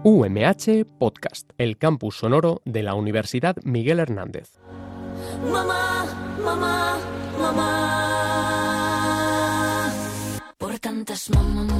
UMH Podcast, el campus sonoro de la Universidad Miguel Hernández. Mamá, mamá, mamá. Por tantas mamá.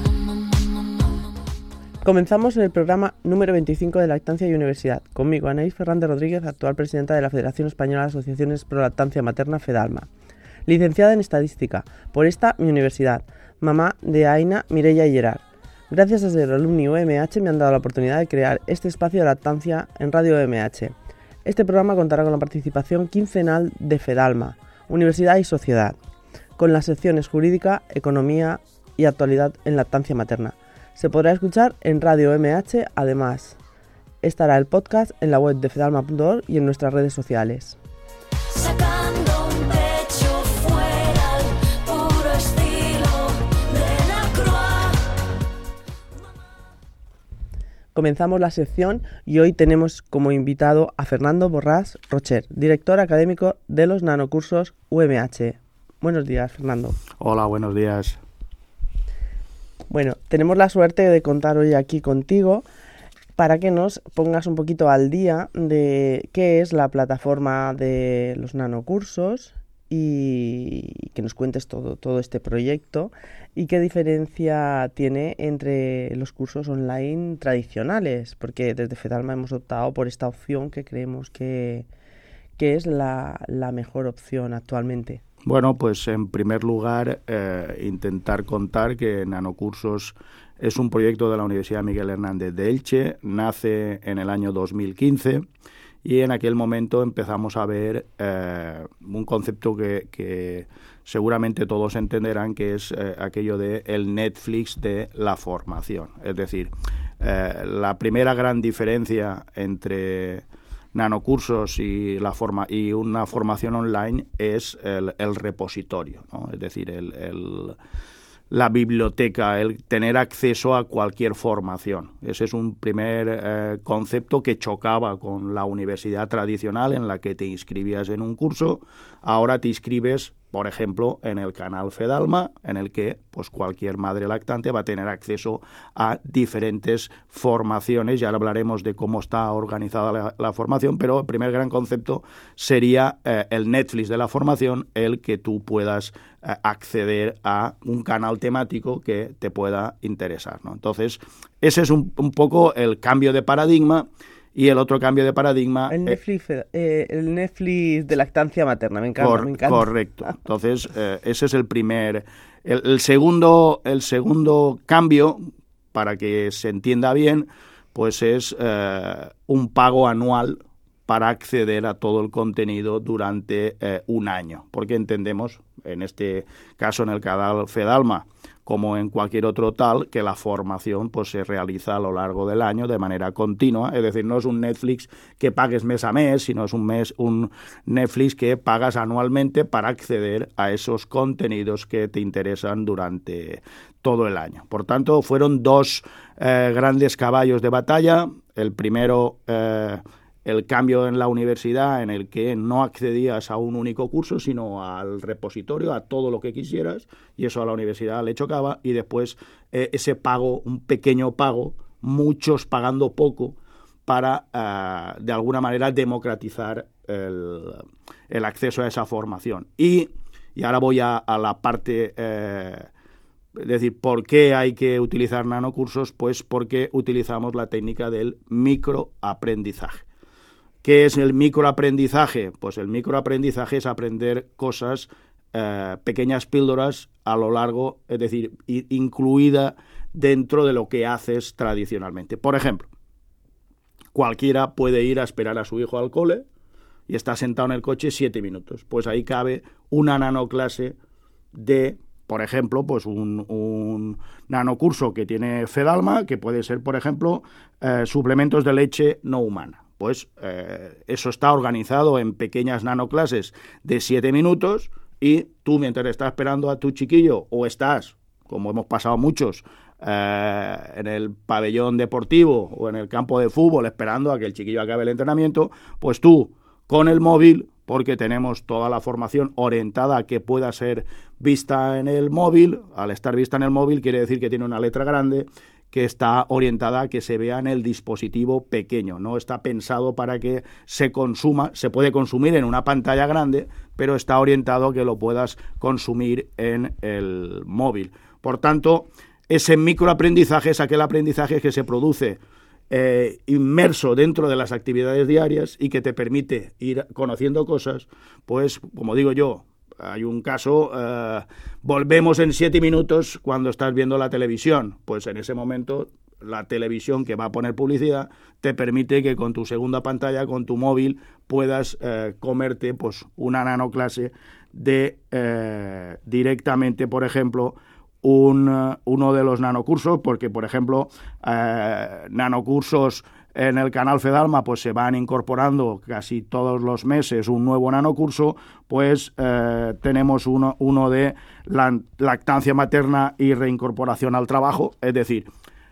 Comenzamos en el programa número 25 de Lactancia y Universidad. Conmigo, Anaís Fernández Rodríguez, actual presidenta de la Federación Española de Asociaciones Pro Lactancia Materna, FEDALMA. Licenciada en Estadística, por esta mi universidad. Mamá de Aina, Mireia y Gerard. Gracias a ser alumni UMH me han dado la oportunidad de crear este espacio de lactancia en Radio UMH. Este programa contará con la participación quincenal de FEDALMA, Universidad y Sociedad, con las secciones Jurídica, Economía y Actualidad en Lactancia Materna. Se podrá escuchar en Radio UMH, además estará el podcast en la web de fedalma.org y en nuestras redes sociales. Sacando un pecho fuera al puro estilo de la Croix. Comenzamos la sección y hoy tenemos como invitado a Fernando Borràs Rocher, director académico de los nanocursos UMH. Buenos días, Fernando. Hola, buenos días. Bueno, tenemos la suerte de contar hoy aquí contigo para que nos pongas un poquito al día de qué es la plataforma de los nanocursos y que nos cuentes todo este proyecto y qué diferencia tiene entre los cursos online tradicionales, porque desde FEDALMA hemos optado por esta opción que creemos que es la mejor opción actualmente. Bueno, pues en primer lugar intentar contar que Nanocursos es un proyecto de la Universidad Miguel Hernández de Elche, nace en el año 2015 y en aquel momento empezamos a ver un concepto que seguramente todos entenderán, que es aquello de el Netflix de la formación. Es decir, la primera gran diferencia entre nanocursos y una formación online es el repositorio, ¿no? Es decir, la biblioteca, el tener acceso a cualquier formación. Ese es un primer concepto que chocaba con la universidad tradicional en la que te inscribías en un curso. Ahora te inscribes, por ejemplo, en el canal FEDALMA, en el que pues cualquier madre lactante va a tener acceso a diferentes formaciones. Ya hablaremos de cómo está organizada la formación, pero el primer gran concepto sería el Netflix de la formación, el que tú puedas acceder a un canal temático que te pueda interesar, ¿no? Entonces, ese es un poco el cambio de paradigma. Y el otro cambio de paradigma... El Netflix de lactancia materna, me encanta. Correcto. Entonces, ese es el primer... El segundo cambio, para que se entienda bien, pues es un pago anual para acceder a todo el contenido durante un año. Porque entendemos, en este caso en el canal FEDALMA, como en cualquier otro tal, que la formación pues se realiza a lo largo del año de manera continua. Es decir, no es un Netflix que pagues mes a mes, sino es un Netflix que pagas anualmente para acceder a esos contenidos que te interesan durante todo el año. Por tanto, fueron dos grandes caballos de batalla. El primero, el cambio en la universidad, en el que no accedías a un único curso, sino al repositorio, a todo lo que quisieras, y eso a la universidad le chocaba. Y después ese pago, un pequeño pago, muchos pagando poco, para de alguna manera democratizar el acceso a esa formación. Y ahora voy a la parte... Es decir, ¿por qué hay que utilizar nanocursos? Pues porque utilizamos la técnica del microaprendizaje. ¿Qué es el microaprendizaje? Pues el microaprendizaje es aprender cosas, pequeñas píldoras a lo largo, es decir, incluida dentro de lo que haces tradicionalmente. Por ejemplo, cualquiera puede ir a esperar a su hijo al cole y está sentado en el coche 7 minutos. Pues ahí cabe una nanoclase de, por ejemplo, pues un nanocurso que tiene FEDALMA, que puede ser, por ejemplo, suplementos de leche no humana. Pues eso está organizado en pequeñas nanoclases de 7 minutos y tú, mientras estás esperando a tu chiquillo, o estás, como hemos pasado muchos, en el pabellón deportivo o en el campo de fútbol esperando a que el chiquillo acabe el entrenamiento, pues tú, con el móvil, porque tenemos toda la formación orientada a que pueda ser vista en el móvil. Al estar vista en el móvil quiere decir que tiene una letra grande, que está orientada a que se vea en el dispositivo pequeño. No está pensado para que se consuma, se puede consumir en una pantalla grande, pero está orientado a que lo puedas consumir en el móvil. Por tanto, ese microaprendizaje es aquel aprendizaje que se produce inmerso dentro de las actividades diarias y que te permite ir conociendo cosas, pues, como digo yo, hay un caso, volvemos en 7 minutos cuando estás viendo la televisión, pues en ese momento la televisión que va a poner publicidad te permite que con tu segunda pantalla, con tu móvil, puedas comerte pues una nanoclase de directamente, por ejemplo, uno de los nanocursos, porque, por ejemplo, nanocursos en el canal Fedalma pues se van incorporando casi todos los meses un nuevo nanocurso, pues tenemos uno de lactancia materna y reincorporación al trabajo, es decir,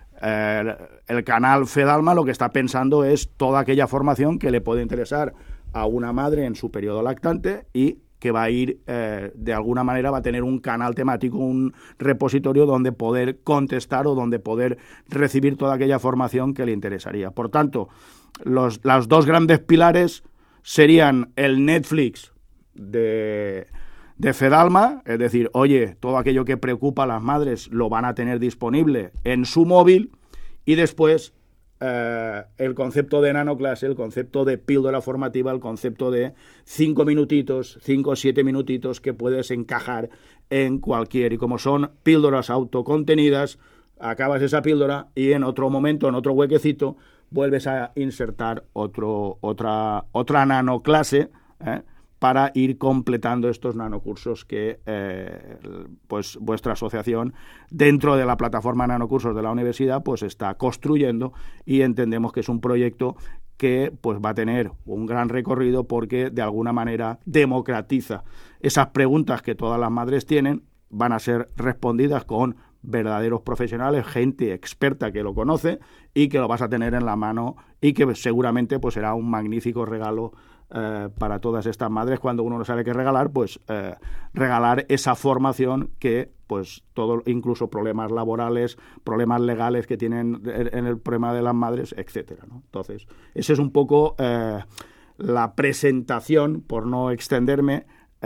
el canal Fedalma lo que está pensando es toda aquella formación que le puede interesar a una madre en su periodo lactante y que va a ir, de alguna manera, va a tener un canal temático, un repositorio donde poder contestar o donde poder recibir toda aquella formación que le interesaría. Por tanto, los dos grandes pilares serían el Netflix de Fedalma, es decir, oye, todo aquello que preocupa a las madres lo van a tener disponible en su móvil, y después el concepto de nanoclase, el concepto de píldora formativa, el concepto de 5 minutitos, 5 o 7 minutitos que puedes encajar en cualquier, y como son píldoras autocontenidas, acabas esa píldora y en otro momento, en otro huequecito, vuelves a insertar otra nanoclase, para ir completando estos nanocursos que pues vuestra asociación, dentro de la plataforma Nanocursos de la universidad, pues está construyendo, y entendemos que es un proyecto que pues va a tener un gran recorrido porque de alguna manera democratiza esas preguntas que todas las madres tienen, van a ser respondidas con verdaderos profesionales, gente experta que lo conoce y que lo vas a tener en la mano, y que seguramente pues será un magnífico regalo para todas estas madres. Cuando uno no sabe qué regalar, pues regalar esa formación que pues todo, incluso problemas laborales, problemas legales que tienen en el problema de las madres, etcétera, ¿no? Entonces, esa es un poco la presentación, por no extenderme,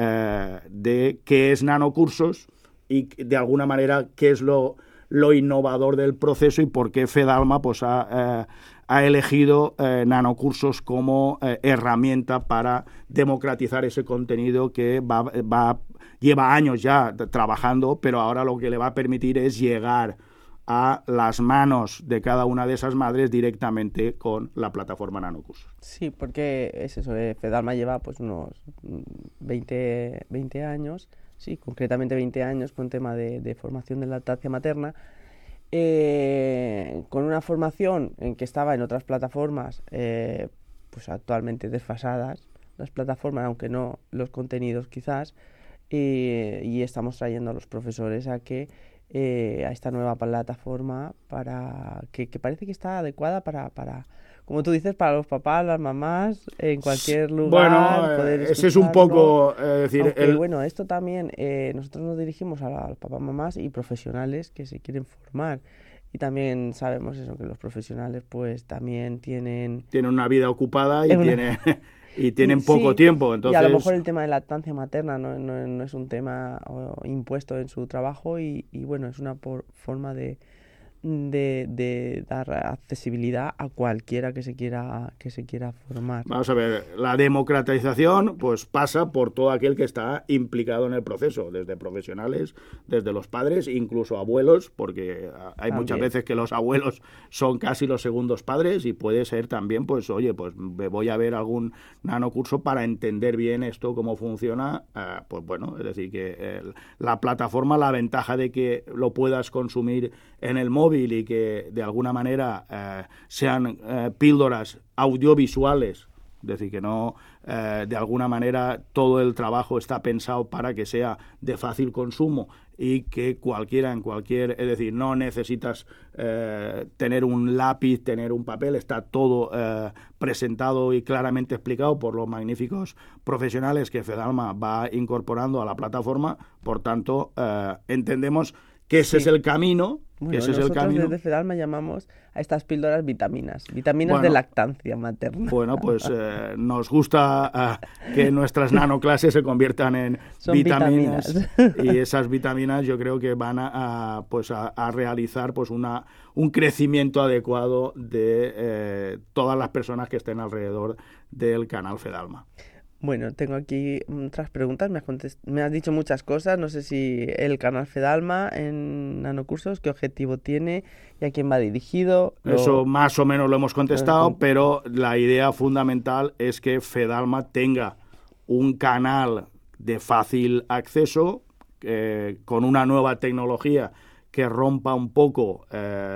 de qué es Nanocursos y de alguna manera qué es lo innovador del proceso y por qué Fedalma pues ha elegido nanocursos como herramienta para democratizar ese contenido que lleva años ya trabajando, pero ahora lo que le va a permitir es llegar a las manos de cada una de esas madres directamente con la plataforma Nanocursos. Sí, porque es eso, Fedalma lleva pues unos 20 años, sí, concretamente 20 años con tema de formación de lactancia materna, con una formación en que estaba en otras plataformas pues actualmente desfasadas las plataformas, aunque no los contenidos quizás, y estamos trayendo a los profesores a que a esta nueva plataforma para que parece que está adecuada para como tú dices, para los papás, las mamás, en cualquier lugar. Bueno, poder ese es un poco, decir... Aunque, bueno, esto también, nosotros nos dirigimos a los papás, mamás y profesionales que se quieren formar. Y también sabemos eso, que los profesionales pues también tienen una vida ocupada y tienen poco tiempo. Entonces... Y a lo mejor el tema de lactancia materna no es un tema impuesto en su trabajo y bueno, es una forma de dar accesibilidad a cualquiera que se quiera formar. Vamos a ver, la democratización pues pasa por todo aquel que está implicado en el proceso, desde profesionales, desde los padres, incluso abuelos, porque hay también muchas veces que los abuelos son casi los segundos padres, y puede ser también, pues oye, pues me voy a ver algún nanocurso para entender bien esto, cómo funciona, pues bueno, es decir, que la plataforma, la ventaja de que lo puedas consumir en el móvil y que de alguna manera sean píldoras audiovisuales, es decir, que no de alguna manera todo el trabajo está pensado para que sea de fácil consumo y que cualquiera es decir, no necesitas tener un lápiz, tener un papel, está todo presentado y claramente explicado por los magníficos profesionales que Fedalma va incorporando a la plataforma. Por tanto, entendemos que ese es el camino. Bueno, ese es el nosotros camino. desde Fedalma llamamos a estas píldoras vitaminas Bueno, de lactancia materna. Bueno, pues nos gusta que nuestras nanoclases se conviertan en Son vitaminas. y esas vitaminas yo creo que van a realizar pues un crecimiento adecuado de todas las personas que estén alrededor del canal Fedalma. Bueno, tengo aquí otras preguntas. Me has dicho muchas cosas. No sé si el canal Fedalma en nanocursos, qué objetivo tiene y a quién va dirigido. Eso más o menos lo hemos contestado, pero la idea fundamental es que Fedalma tenga un canal de fácil acceso con una nueva tecnología que rompa un poco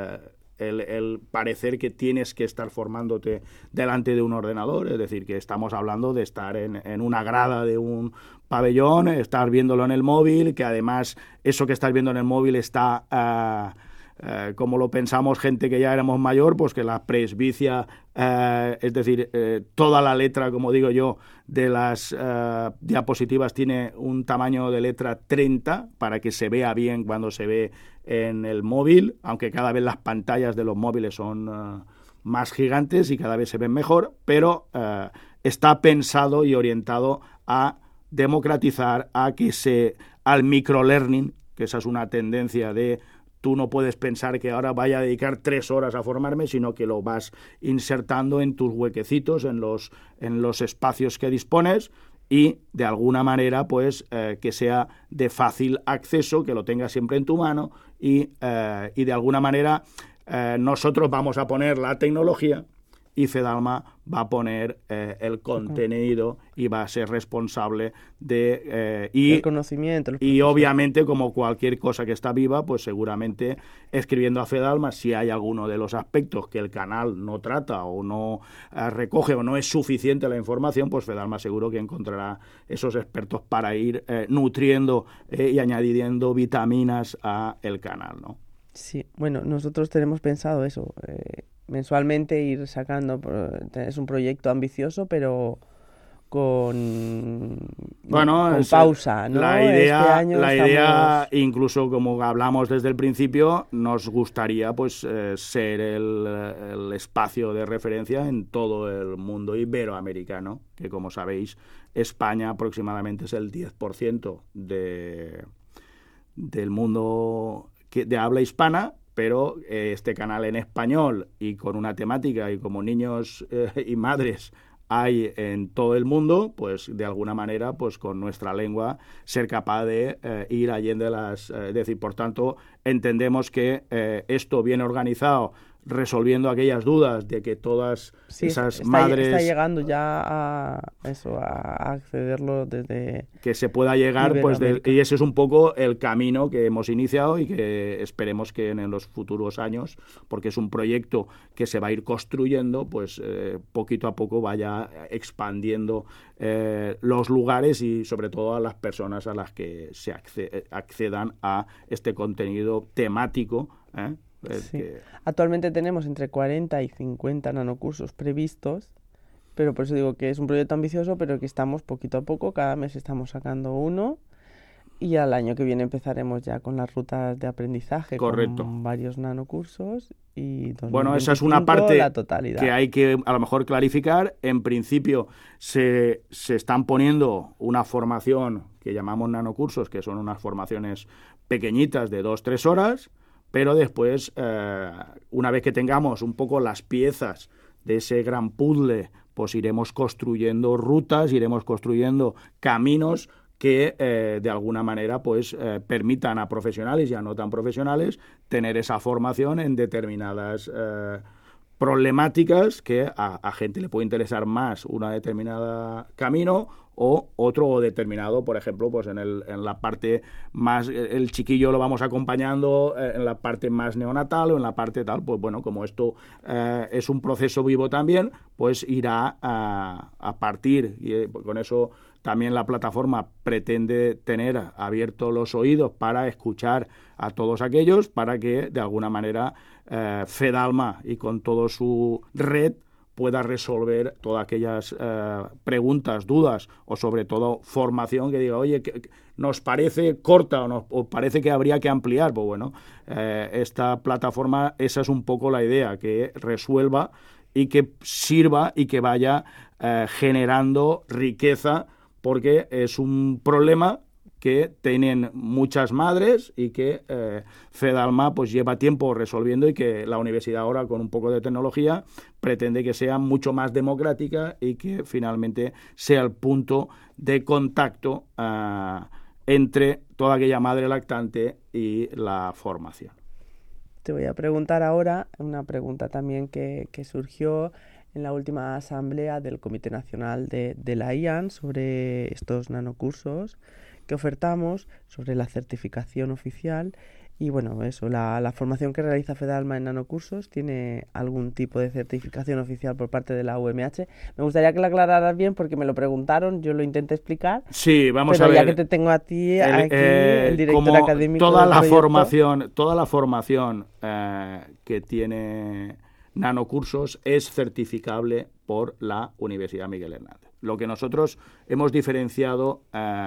el parecer que tienes que estar formándote delante de un ordenador, es decir, que estamos hablando de estar en una grada de un pabellón, estar viéndolo en el móvil, que además eso que estás viendo en el móvil está, como lo pensamos gente que ya éramos mayor, pues que la presbicia, es decir, toda la letra, como digo yo, de las diapositivas tiene un tamaño de letra 30 para que se vea bien cuando se ve en el móvil, aunque cada vez las pantallas de los móviles son más gigantes y cada vez se ven mejor, pero está pensado y orientado a democratizar, al microlearning, que esa es una tendencia de tú no puedes pensar que ahora vaya a dedicar 3 horas a formarme, sino que lo vas insertando en tus huequecitos, en los espacios que dispones, y de alguna manera pues que sea de fácil acceso, que lo tengas siempre en tu mano y de alguna manera nosotros vamos a poner la tecnología y Fedalma va a poner el contenido y va a ser responsable de el conocimiento. Y obviamente, como cualquier cosa que está viva, pues seguramente escribiendo a Fedalma, si hay alguno de los aspectos que el canal no trata o no recoge o no es suficiente la información, pues Fedalma seguro que encontrará esos expertos para ir nutriendo y añadiendo vitaminas a el canal, ¿no? Sí, bueno, nosotros tenemos pensado eso, mensualmente ir sacando, es un proyecto ambicioso, pero con pausa, ¿no? La idea, incluso como hablamos desde el principio, nos gustaría pues ser el espacio de referencia en todo el mundo iberoamericano, que como sabéis, España aproximadamente es el 10% del mundo de habla hispana, pero este canal en español y con una temática y como niños y madres hay en todo el mundo, pues de alguna manera, pues con nuestra lengua ser capaz de ir allende las... es decir, por tanto, entendemos que esto bien organizado, resolviendo aquellas dudas de que todas esas madres... Está llegando ya a accederlo desde... Que se pueda llegar, pues y ese es un poco el camino que hemos iniciado y que esperemos que en los futuros años, porque es un proyecto que se va a ir construyendo, pues poquito a poco vaya expandiendo los lugares y sobre todo a las personas a las que se accedan a este contenido temático, Sí. Actualmente tenemos entre 40 y 50 nanocursos previstos, pero por eso digo que es un proyecto ambicioso, pero que estamos poquito a poco, cada mes estamos sacando uno y al año que viene empezaremos ya con las rutas de aprendizaje. Correcto. Con varios nanocursos y bueno, esa es una parte la totalidad. Que hay que a lo mejor clarificar. En principio se están poniendo una formación que llamamos nanocursos, que son unas formaciones pequeñitas de 2-3 horas, pero después, una vez que tengamos un poco las piezas de ese gran puzzle, pues iremos construyendo rutas, iremos construyendo caminos que de alguna manera pues permitan a profesionales y a no tan profesionales tener esa formación en determinadas problemáticas que a gente le puede interesar más una determinada camino o otro determinado, por ejemplo, pues en la parte más, el chiquillo lo vamos acompañando en la parte más neonatal o en la parte tal, pues bueno, como esto es un proceso vivo también, pues irá a partir, y con eso también la plataforma pretende tener abiertos los oídos para escuchar a todos aquellos, para que de alguna manera Fedalma y con toda su red pueda resolver todas aquellas preguntas, dudas o sobre todo formación que diga, oye, ¿nos parece corta o parece que habría que ampliar? Pues bueno, esta plataforma, esa es un poco la idea, que resuelva y que sirva y que vaya generando riqueza, porque es un problema que tienen muchas madres y que Fedalma pues lleva tiempo resolviendo, y que la universidad ahora, con un poco de tecnología, pretende que sea mucho más democrática y que finalmente sea el punto de contacto entre toda aquella madre lactante y la formación. Te voy a preguntar ahora una pregunta también que surgió en la última asamblea del Comité Nacional de la IAN sobre estos nanocursos que ofertamos, sobre la certificación oficial. Y bueno, eso, la formación que realiza Fedalma en nanocursos tiene algún tipo de certificación oficial por parte de la UMH. Me gustaría que la aclararas bien, porque me lo preguntaron, yo lo intenté explicar. Sí, vamos a ver. Pero ya que te tengo a ti, aquí, el director académico toda del la proyecto. toda la formación que tiene nanocursos es certificable por la Universidad Miguel Hernández. Lo que nosotros hemos diferenciado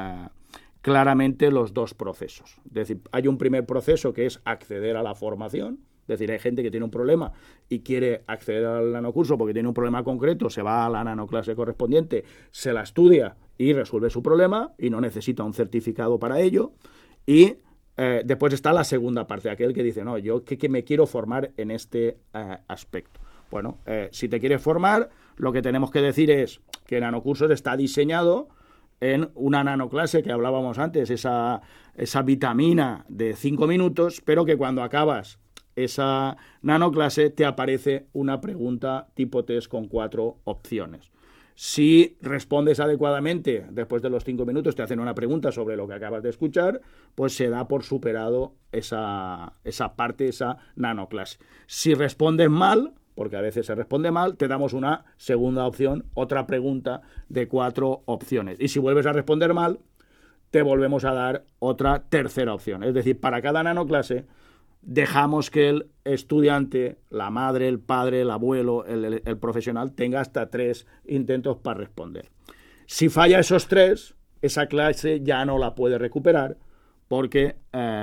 claramente los dos procesos. Es decir, hay un primer proceso que es acceder a la formación. Es decir, hay gente que tiene un problema y quiere acceder al nanocurso porque tiene un problema concreto, se va a la nanoclase correspondiente, se la estudia y resuelve su problema y no necesita un certificado para ello. Y después está la segunda parte, aquel que dice, no, yo que me quiero formar en este aspecto. Bueno, si te quieres formar, lo que tenemos que decir es que nanocursos está diseñado en una nanoclase que hablábamos antes, esa vitamina de 5 minutos, pero que cuando acabas esa nanoclase te aparece una pregunta tipo test con 4 opciones. Si respondes adecuadamente, después de los 5 minutos te hacen una pregunta sobre lo que acabas de escuchar, pues se da por superado esa parte, esa nanoclase. Si respondes mal, porque a veces se responde mal, te damos una segunda opción, otra pregunta de 4 opciones. Y si vuelves a responder mal, te volvemos a dar otra tercera opción. Es decir, para cada nanoclase dejamos que el estudiante, la madre, el padre, el abuelo, el profesional, tenga hasta 3 intentos para responder. Si falla esos 3, esa clase ya no la puede recuperar porque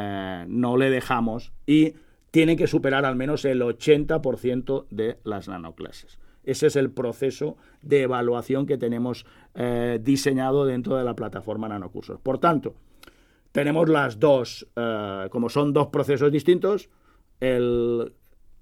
no le dejamos, y tiene que superar al menos el 80% de las nanoclases. Ese es el proceso de evaluación que tenemos diseñado dentro de la plataforma Nanocursos. Por tanto, tenemos las dos, como son 2 procesos distintos, el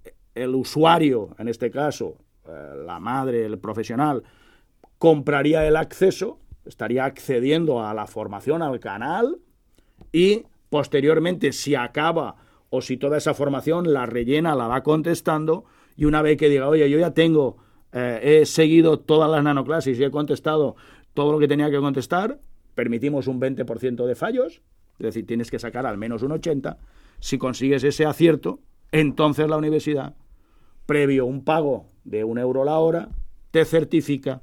usuario, en este caso, la madre, el profesional, compraría el acceso, estaría accediendo a la formación, al canal, y posteriormente, si acaba o si toda esa formación la rellena, la va contestando, y una vez que diga, oye, yo ya tengo, he seguido todas las nanoclases y he contestado todo lo que tenía que contestar, permitimos un 20% de fallos, es decir, tienes que sacar al menos un 80%. Si consigues ese acierto, entonces la universidad, previo un pago de 1 euro la hora, te certifica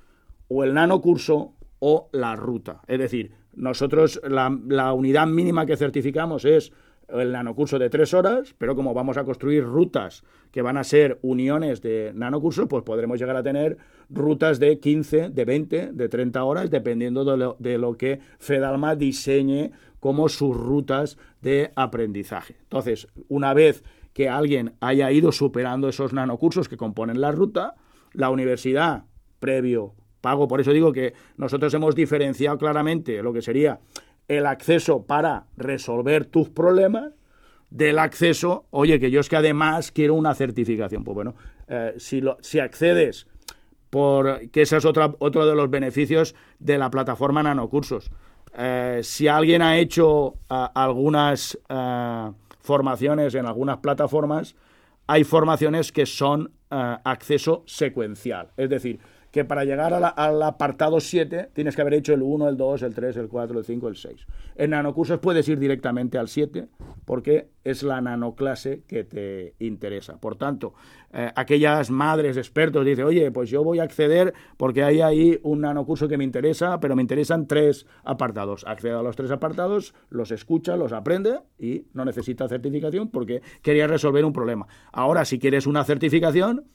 o el nanocurso o la ruta. Es decir, nosotros la unidad mínima que certificamos es el nanocurso de 3 horas, pero como vamos a construir rutas que van a ser uniones de nanocursos, pues podremos llegar a tener rutas de 15, de 20, de 30 horas, dependiendo de lo que Fedalma diseñe como sus rutas de aprendizaje. Entonces, una vez que alguien haya ido superando esos nanocursos que componen la ruta, la universidad, previo pago, por eso digo que nosotros hemos diferenciado claramente lo que sería el acceso para resolver tus problemas del acceso, oye, que yo es que además quiero una certificación. Pues bueno, si accedes, que ese es otro de los beneficios de la plataforma Nanocursos. Si alguien ha hecho algunas formaciones en algunas plataformas, hay formaciones que son acceso secuencial. Es decir, que para llegar al apartado 7 tienes que haber hecho el 1, el 2, el 3, el 4, el 5, el 6. En nanocursos puedes ir directamente al 7 porque es la nanoclase que te interesa. Por tanto, aquellas madres expertos dicen, oye, pues yo voy a acceder porque hay ahí un nanocurso que me interesa, pero me interesan 3 apartados. Accede a los 3 apartados, los escucha, los aprende y no necesita certificación porque quería resolver un problema. Ahora, si quieres una certificación,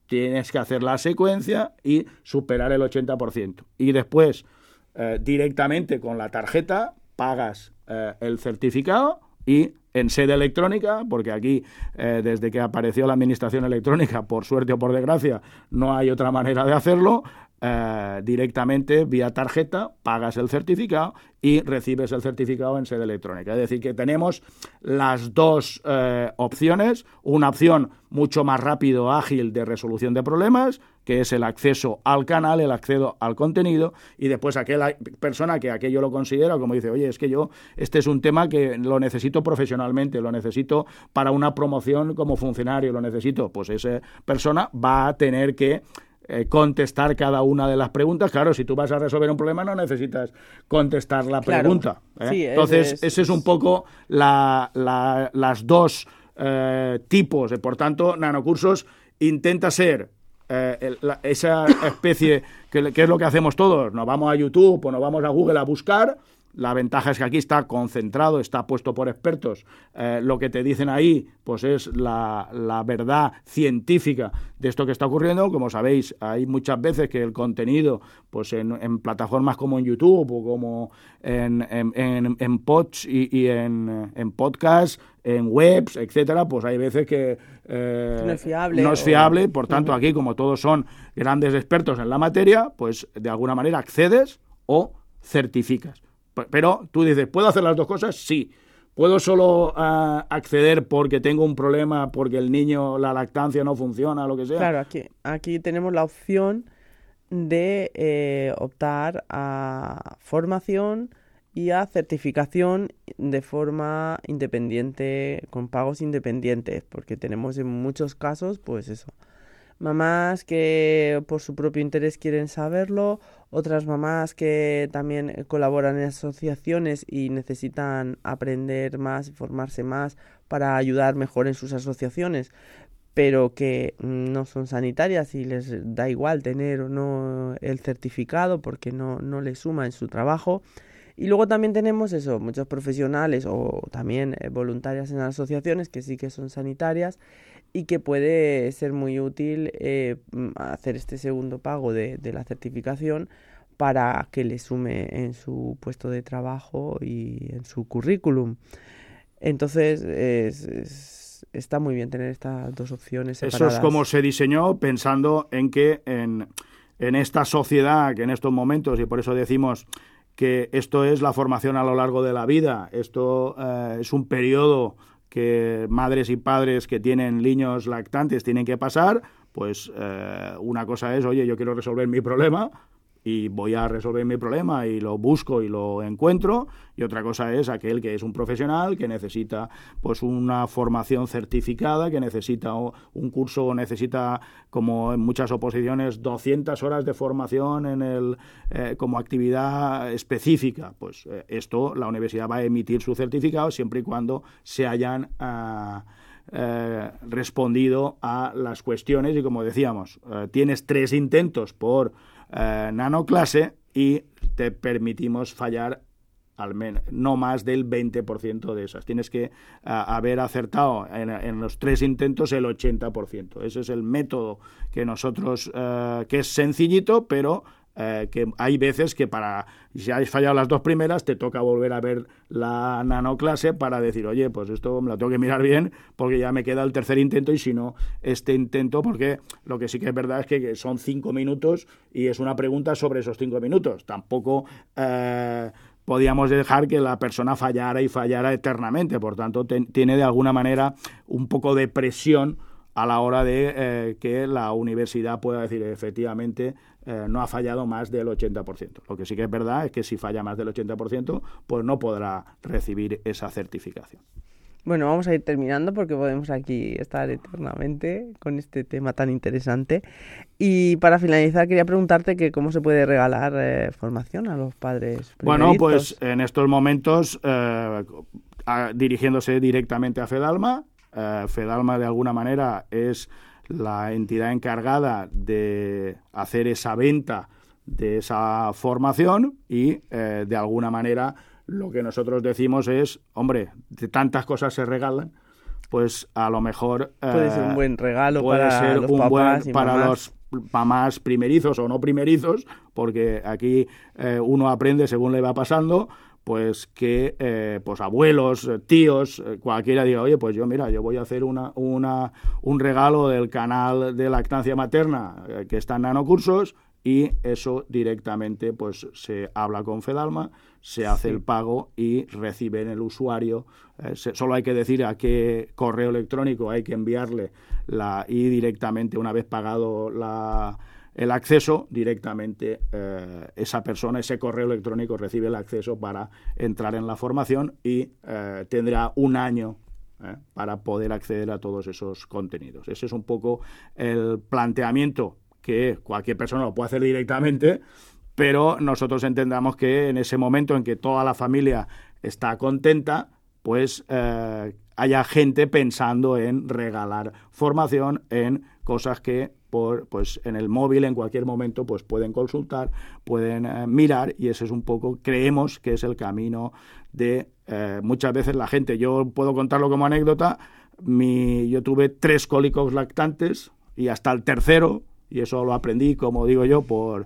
tienes que hacer la secuencia y superar el 80%. Y después, directamente con la tarjeta, pagas el certificado y en sede electrónica, porque aquí, desde que apareció la administración electrónica, por suerte o por desgracia, no hay otra manera de hacerlo, directamente vía tarjeta pagas el certificado y recibes el certificado en sede electrónica. Es decir, que tenemos las dos opciones, una opción mucho más rápido, ágil de resolución de problemas, que es el acceso al canal, el acceso al contenido, y después aquella persona que aquello lo considera, como dice, oye, es que yo, este es un tema que lo necesito profesionalmente, lo necesito para una promoción como funcionario, lo necesito, pues esa persona va a tener que contestar cada una de las preguntas. Claro, si tú vas a resolver un problema no necesitas contestar la pregunta. Sí, entonces, ese es un poco las dos tipos. Por tanto, Nanocursos intenta ser esa especie que es lo que hacemos todos. Nos vamos a YouTube o nos vamos a Google a buscar. La ventaja es que aquí está concentrado, está puesto por expertos. Lo que te dicen ahí, pues es la verdad científica de esto que está ocurriendo. Como sabéis, hay muchas veces que el contenido, pues en plataformas como en YouTube o como en pods y en podcasts, en webs, etcétera, pues hay veces que no es fiable. Por tanto, aquí, como todos son grandes expertos en la materia, pues de alguna manera accedes o certificas. Pero tú dices, ¿puedo hacer las dos cosas? Sí. ¿Puedo solo acceder porque tengo un problema, porque el niño, la lactancia no funciona, lo que sea? Claro, aquí tenemos la opción de optar a formación y a certificación de forma independiente, con pagos independientes, porque tenemos en muchos casos, pues eso, mamás que por su propio interés quieren saberlo, otras mamás que también colaboran en asociaciones y necesitan aprender más, formarse más para ayudar mejor en sus asociaciones, pero que no son sanitarias y les da igual tener o no el certificado porque no les suma en su trabajo. Y luego también tenemos eso, muchos profesionales o también voluntarias en asociaciones que sí que son sanitarias y que puede ser muy útil hacer este segundo pago de la certificación para que le sume en su puesto de trabajo y en su currículum. Entonces está muy bien tener estas dos opciones separadas. Eso es como se diseñó, pensando en que en esta sociedad, que en estos momentos, y por eso decimos que esto es la formación a lo largo de la vida, esto es un periodo que madres y padres que tienen niños lactantes tienen que pasar, pues una cosa es, oye, yo quiero resolver mi problema y voy a resolver mi problema y lo busco y lo encuentro, y otra cosa es aquel que es un profesional que necesita pues una formación certificada, que necesita un curso o necesita, como en muchas oposiciones, 200 horas de formación como actividad específica. Pues esto la universidad va a emitir su certificado siempre y cuando se hayan respondido a las cuestiones, y como decíamos, tienes 3 intentos por nanoclase y te permitimos fallar al menos no más del 20% de esas. Tienes que haber acertado en los 3 intentos el 80%. Ese es el método que nosotros, que es sencillito, pero que hay veces que si has fallado las 2 primeras, te toca volver a ver la nanoclase para decir, oye, pues esto me lo tengo que mirar bien porque ya me queda el 3er intento, y si no, este intento, porque lo que sí que es verdad es que son 5 minutos y es una pregunta sobre esos 5 minutos. Tampoco podíamos dejar que la persona fallara y fallara eternamente. Por tanto, tiene de alguna manera un poco de presión a la hora de que la universidad pueda decir, efectivamente, no ha fallado más del 80%. Lo que sí que es verdad es que si falla más del 80%, pues no podrá recibir esa certificación. Bueno, vamos a ir terminando porque podemos aquí estar eternamente con este tema tan interesante. Y para finalizar, quería preguntarte que cómo se puede regalar formación a los padres primeritos. Bueno, pues en estos momentos, dirigiéndose directamente a FEDALMA, FEDALMA de alguna manera es la entidad encargada de hacer esa venta de esa formación y de alguna manera lo que nosotros decimos es, hombre, de tantas cosas se regalan, pues a lo mejor puede ser un buen regalo puede para ser los un papás buen y para mamás. los mamás primerizos o no primerizos, porque aquí uno aprende según le va pasando, pues que pues abuelos, tíos, cualquiera diga, oye, pues yo voy a hacer un regalo del canal de lactancia materna que está en Nanocursos, y eso directamente pues se habla con Fedalma, se hace el pago y recibe en el usuario. Solo hay que decir a qué correo electrónico hay que enviarle y directamente, una vez pagado el acceso, directamente esa persona, ese correo electrónico, recibe el acceso para entrar en la formación y tendrá un año para poder acceder a todos esos contenidos. Ese es un poco el planteamiento, que cualquier persona lo puede hacer directamente, pero nosotros entendamos que en ese momento en que toda la familia está contenta, pues haya gente pensando en regalar formación en cosas que pues en el móvil en cualquier momento pues pueden consultar, pueden mirar, y ese es un poco, creemos que es el camino de muchas veces la gente. Yo puedo contarlo como anécdota. Yo tuve 3 cólicos lactantes y hasta el tercero, y eso lo aprendí, como digo yo,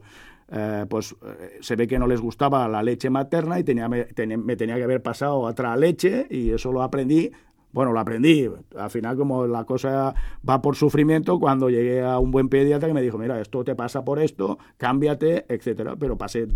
se ve que no les gustaba la leche materna y me tenía que haber pasado a otra leche, y eso lo aprendí. Bueno, lo aprendí. Al final, como la cosa va por sufrimiento, cuando llegué a un buen pediatra que me dijo, mira, esto te pasa por esto, cámbiate, etcétera. Pero pasé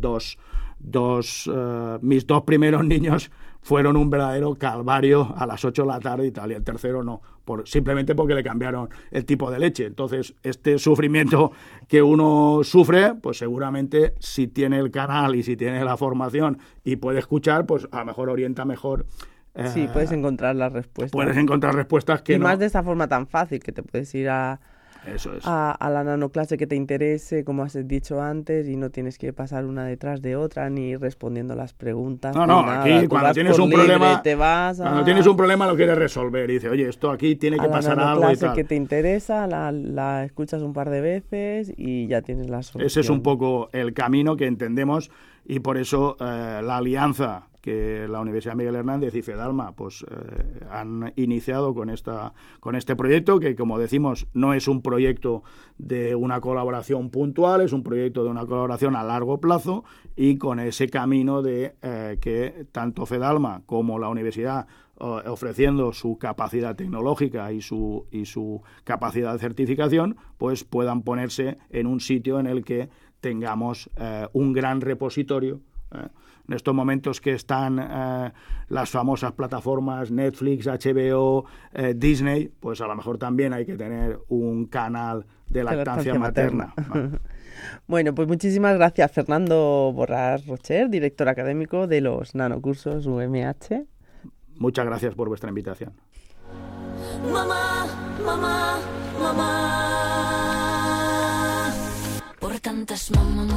mis 2 primeros niños fueron un verdadero calvario a las 8 de la tarde y tal, y el tercero no, simplemente porque le cambiaron el tipo de leche. Entonces, este sufrimiento que uno sufre, pues seguramente si tiene el canal y si tiene la formación y puede escuchar, pues a lo mejor orienta mejor. Sí, puedes encontrar las respuestas. Puedes encontrar respuestas que y no. más de esta forma tan fácil, que te puedes ir Eso es. a la nanoclase que te interese, como has dicho antes, y no tienes que pasar una detrás de otra, ni respondiendo las preguntas. No, nada. aquí Tú cuando vas tienes por un libre, problema, te vas cuando tienes un problema lo quieres resolver y dices, oye, esto aquí tiene que pasar algo y nanoclase tal. que te interesa, la escuchas un par de veces y ya tienes la solución. Ese es un poco el camino que entendemos, y por eso la alianza que la Universidad Miguel Hernández y Fedalma pues han iniciado con este proyecto, que, como decimos, no es un proyecto de una colaboración puntual, es un proyecto de una colaboración a largo plazo, y con ese camino de que tanto Fedalma como la universidad, ofreciendo su capacidad tecnológica y su capacidad de certificación, pues puedan ponerse en un sitio en el que tengamos un gran repositorio. En estos momentos que están las famosas plataformas Netflix, HBO, Disney, pues a lo mejor también hay que tener un canal de lactancia materna. ¿Vale? Bueno, pues muchísimas gracias, Fernando Borràs Rocher, director académico de los nanocursos UMH. Muchas gracias por vuestra invitación. Mamá, mamá, mamá. Por tantas mamá.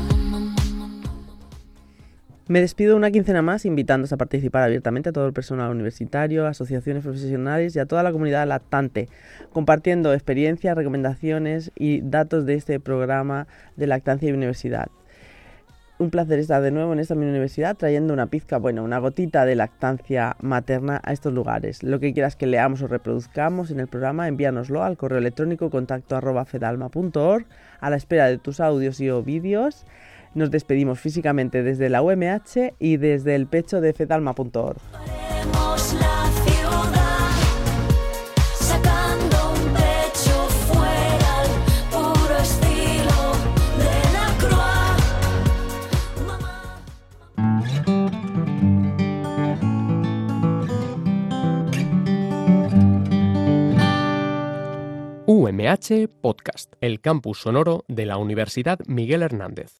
Me despido una quincena más, invitándoos a participar abiertamente a todo el personal universitario, asociaciones profesionales y a toda la comunidad lactante, compartiendo experiencias, recomendaciones y datos de este programa de lactancia y universidad. Un placer estar de nuevo en esta misma universidad, trayendo una gotita de lactancia materna a estos lugares. Lo que quieras que leamos o reproduzcamos en el programa, envíanoslo al correo electrónico contacto@fedalma.org, a la espera de tus audios y o vídeos. Nos despedimos físicamente desde la UMH y desde el pecho de fedalma.org. Haremos la ciudad, sacando un pecho fuera al puro estilo de la Croix. UMH Podcast, el campus sonoro de la Universidad Miguel Hernández.